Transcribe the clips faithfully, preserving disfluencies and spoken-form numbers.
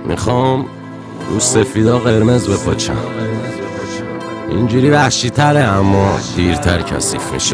میخوام رو سفیدا قرمز بپاچم، اینجوری وحشی تره اما دیرتر کثیف میشه.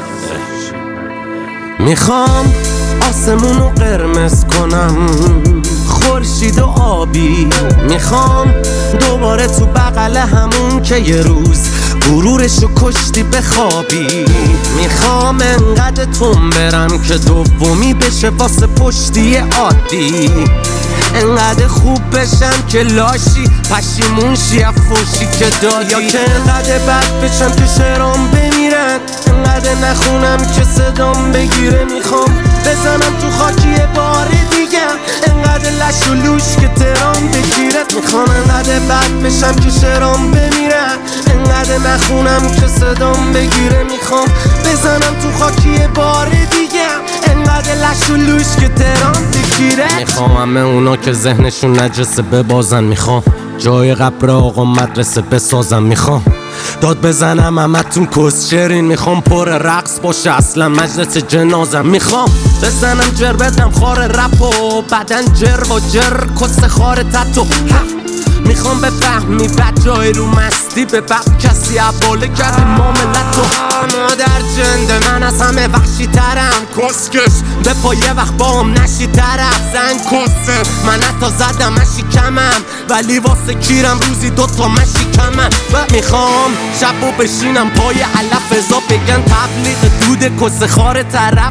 میخوام آسمونو قرمز کنم، خورشید و آبی. میخوام دوباره تو بغل همون که یه روز غرورشو کشتی بخوابی. میخوام انقدر تون برم که دومی بشه واسه پشتی عادی، انقدر خوب بشم که لاشی پشیمون شی افوشی که دادی، یا که انقدر بد بشم که شعرام بمیرن، انقدر نخونم که صدام بگیره. میخوام بزنم تو خاکی بار دیگه، انقدر لش و لوش که ترام بگیره. میخوام انقدر بد بشم که شعرام بمیرن، انقدر نخونم که صدام بگیره. میخوام بزنم تو خاکی بار دیگه، انقدر لش و لوش که ترام بگیره. میخوام همه اونا که ذهنشون نجسه ببازن، میخوام جای قبر آقا مدرسه بسازم. میخوام داد بزنم همتون کسچرین، میخوام پر رقص باشه اصلا مجلس جنازم. میخوام بزنم جر بدم خار رپ و بدن جر و جر کس خار تتو. میخوام بفهمی بد جای رو مستی به بب کسی عباله کرد معاملتو. مادر جنده من از همه وحشی ترم، کسکش به پایه وقت با هم نشی طرف زن کسه. من حتی زدم مشی کمم ولی واسه کیرم روزی دوتا مشی کمم. و میخوام شب و بشینم پای علف ازا بگن تبلیغ دود کس خار طرف.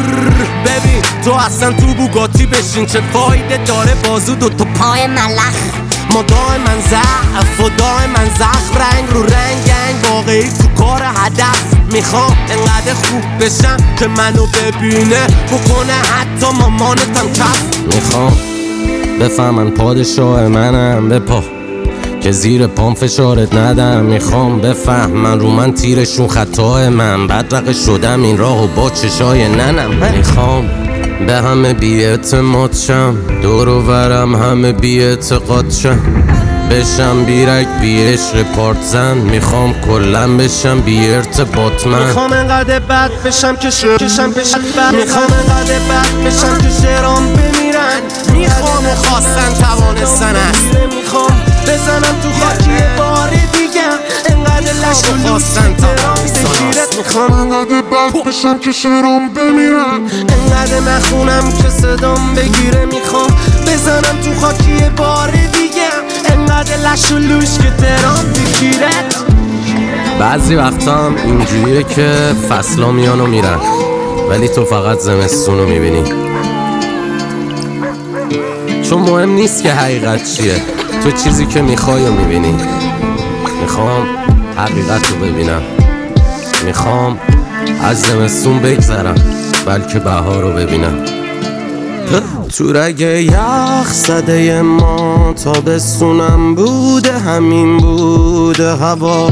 ببین تو اصلا تو بوگاتی بشین چه فایده داره بازو دوتا پای ملخ. ما دائما ضعف و دائما زخم، رنگ رو رنگنگ واقعی تو کار هدف. میخوام انقدر خوب بشم که منو ببینه بکنه حتی مامانتم کف. میخوام بفهمن پادشاه منم بپا که زیر پام فشارت ندم. میخوام بفهمن رو من تیرشون خطای من، بدرقه شدم این راهو با چشای ننم. میخوام به همه بی اعتماد شم، دور و برم همه بی اعتقاد شم، بشم بیرک بی عشق پارت زن. میخوام کلن بشم بی ارتباط من. میخوام انقدر بد بشم که شرشم بشم بد. میخوام انقدر بد بشم که شعرام بمیرن. میخوام و خواستن توانستن است. میخوام بزنم تو خاکی بار دیگه، انقدر لش و خواستن توانستن. میخوام انقدر بد بشم که شعرام بمیرن، انقدر نخونم که صدام بگیره. میخوام بزنم تو خاکی بار دیگه، انقدر لش و لوش که ترام بگیره. بعضی وقتا هم اینجوریه که فصلا میان و میرن ولی تو فقط زمستون رو میبینی، چون مهم نیست که حقیقت چیه، تو چیزی که میخوای رو میبینی. میخوام حقیقت رو ببینم، میخوام از زمستون بگذرم بلکه بهار رو ببینم. تو رگ یخ زده ما تابستونم بوده، همین بوده هوا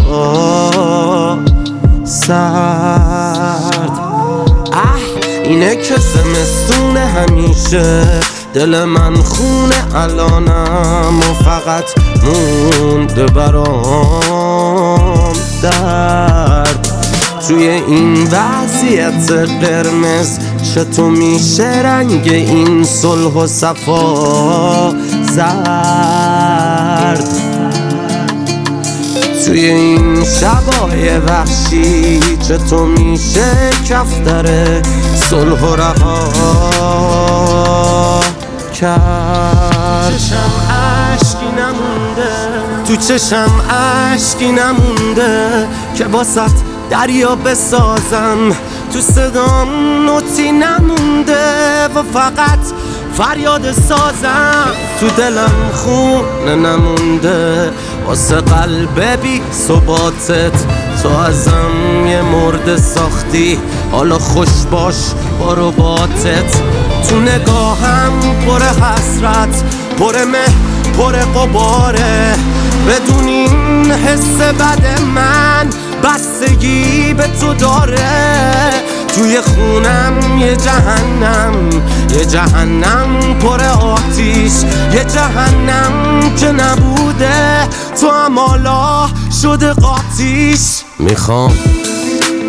سرد. اه اینه که زمستونه همیشه، دل من خونه الانم و فقط مونده برام درد. توی این وضعیت قرمز چطور میشه رنگ این صلح و صفا زرد؟ توی این شبای وحشی چطور میشه کفتر صلح و رها کرد؟ چشم عشقی نمونده، تو چشم عشقی نمونده که باست دریا بسازم، تو صدام نوتی نمونده و فقط فریاد سازم. تو دلم خونه نمونده واسه قلب بی ثباتت، تو ازم یه مرد ساختی حالا خوش باش با رباطت. تو نگاهم پر حسرت، پر مه، پر قباره، بدون این حس بد من بستگی به تو داره. توی خونم یه جهنم، یه جهنم پر آتیش، یه جهنم که نبوده تو هم حالا شده قاتیش. میخوام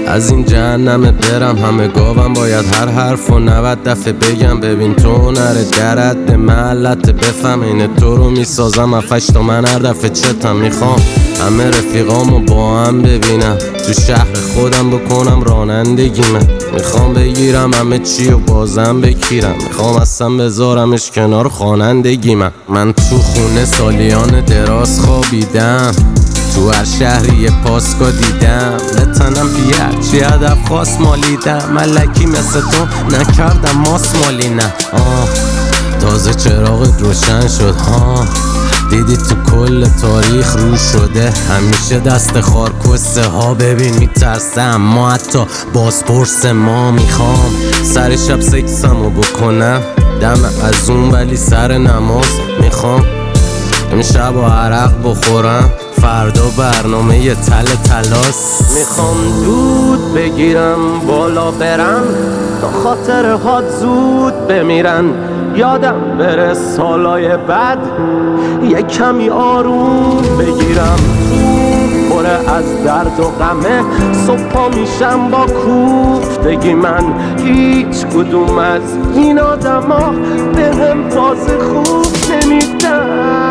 از این جهنم برم همه گاوم باید هر حرف و نود دفعه بگم ببین تو نره درد به محلت بفهم این تو رو میسازم افش تا من هر دفعه چتم میخوام همه رفیقامو با هم ببینم تو شهر خودم بکنم رانندگیمه میخوام بگیرم همه چی و بازم بکیرم میخوام اصلا بذارمش کنار خوانندگیمه من تو خونه سالیان دراز خوابیدم تو هر شهری یه پاسکا دیدم بتنم بی هرچی هدف خواست مالیدم ملکی مثل تو نکردم ماس مالی نه آه تازه چراغت روشن شد ها دیدی تو کل تاریخ رو شده همیشه دست خارکسته ها ببین میترسه اما حتی بازپرس ما میخوام سر شب سکسمو بکنم دم از اون ولی سر نماز میخوام امشب و عرق بخورم فردا برنامه یه تل تلاس میخوام دود بگیرم بالا برم تا خاطرهات زود بمیرن یادم بره سالای بعد یه کمی آروم بگیرم تو پره از درد و غمه صبحا میشم با کوفتگی من هیچ کدوم از این آدم ها به هم باز خوب نمیدن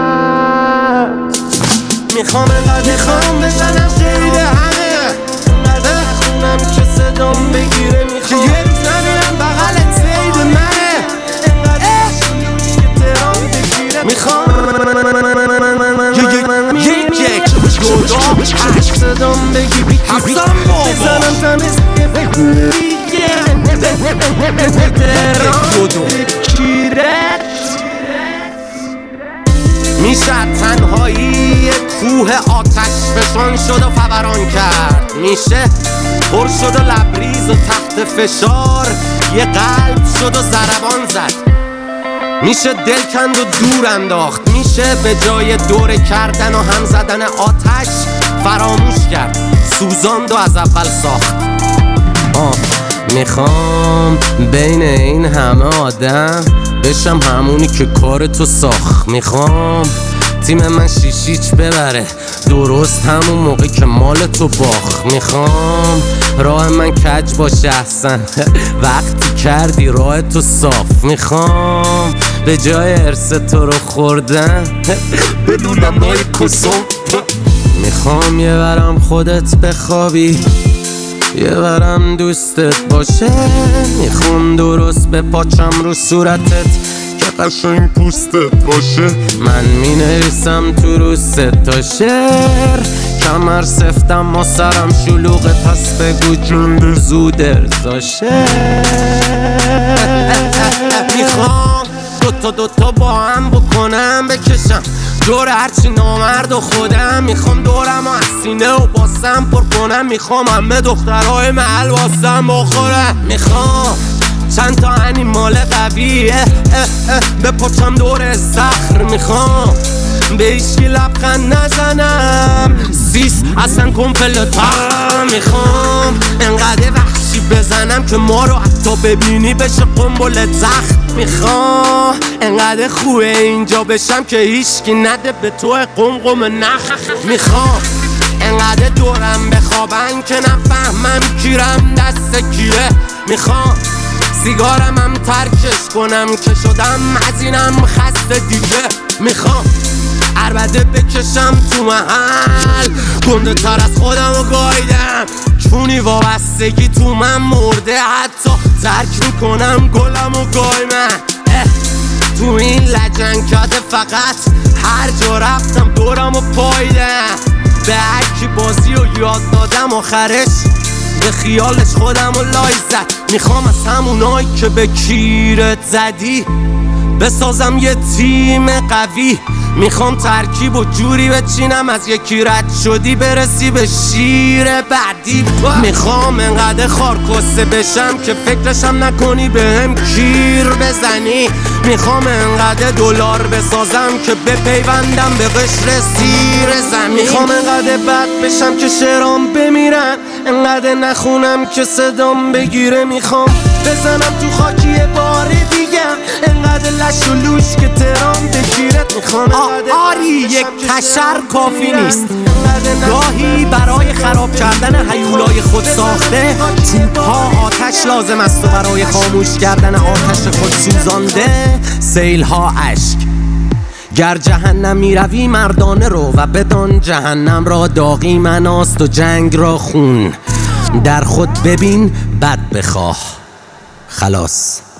میخوام انقدر میخوام بزنم شهید همه انقدر خونم که صدام بگیره میخوام که یه روز نمیرم بغلت سید منه انقدر که ترام بگیره میخوام یک یک جدا هشت صدام بگیری حسن بابا بزنم تمیز ترام بگیره میشه تنهایی کوه آتش فشان شد و فوران کرد میشه پر شد و لبریز و تحت فشار یه قلب شد و ضربان زد میشه دل کند و دور انداخت میشه به جای دوره کردن و هم زدن آتش فراموش کرد سوزاند و از اول ساخت آه میخوام بین این همه آدم بشم همونی که کار تو ساخت میخوام تیم من شیشیچ ببره درست همون موقع که مال تو باخت میخوام راه من کج باشه احسن وقتی کردی راه تو صاف میخوام به جای ارث تو رو خوردن بدونم نای کسوم میخوام یه برم خودت بخوابی یه برم دوستت باشه میخوام درست به پاچم رو صورتت که قشنگ پوستت باشه من می نویسم تو رو سه تا شعر کمر سفتم ما سرم شلوغه پس بگو جون زود ارزاشه میخوام دوتا دوتا با هم بکنم بکشم دور هرچی نامرد و خودم میخوام دورم و از سینه و باسم پر کنم میخوام همه دخترهای محل واسم بخورم میخوام چند تا انیمال قویه به پاچم دور صخر میخوام به ایشکی لبخند نزنم سیس اصلا کمپلتم میخوام انقدر وحشی بزنم که ما رو حتی ببینی بشه قنبله زخم میخوام انقدر خوبه اینجا بشم که هیچکی نده به تو قمقم نخ میخوام انقدر دورم بخوابن که نفهمم کیرم دست کیه میخوام سیگارم هم ترکش کنم که شدم مزینم خسته دیگه میخوام عربده بکشم تو محل گنده تر از خودم رو گایدم چونی وابستگی تو من مرده حتی ترک میکنم گلم و گای من تو این لجنکده فقط هر جا رفتم دورم و پایدم به هرکی بازی رو یاد دادم آخرش به خیالش خودم رو لای زد میخوام از همونایی که به کیرت زدی بسازم یه تیم قوی میخوام ترکیب و جوری بچینم از یکی رد شدی برسی به شیر بعدی میخوام انقدر خارکسته بشم که فکرشم نکنی بهم کیر بزنی میخوام انقدر دلار بسازم که بپیوندم به قشر سیر زمین میخوام انقدر بد بشم که شعرام بمیرن انقدر نخونم که صدام بگیره میخوام بزنم تو خاکی بار دیگم انقدر لش و لوش که ترام بگیرت میخوام آری یک کشر کافی نیست گاهی برای خراب کردن هیولای خود ساخته توپ‌ها آتش لازم است و برای خاموش کردن آتش خود سوزانده سیل‌ها اشک. گر جهنم می روی مردانه رو و بدان جهنم را داغی مناست و جنگ را خون. در خود ببین بد بخواه. خلاص.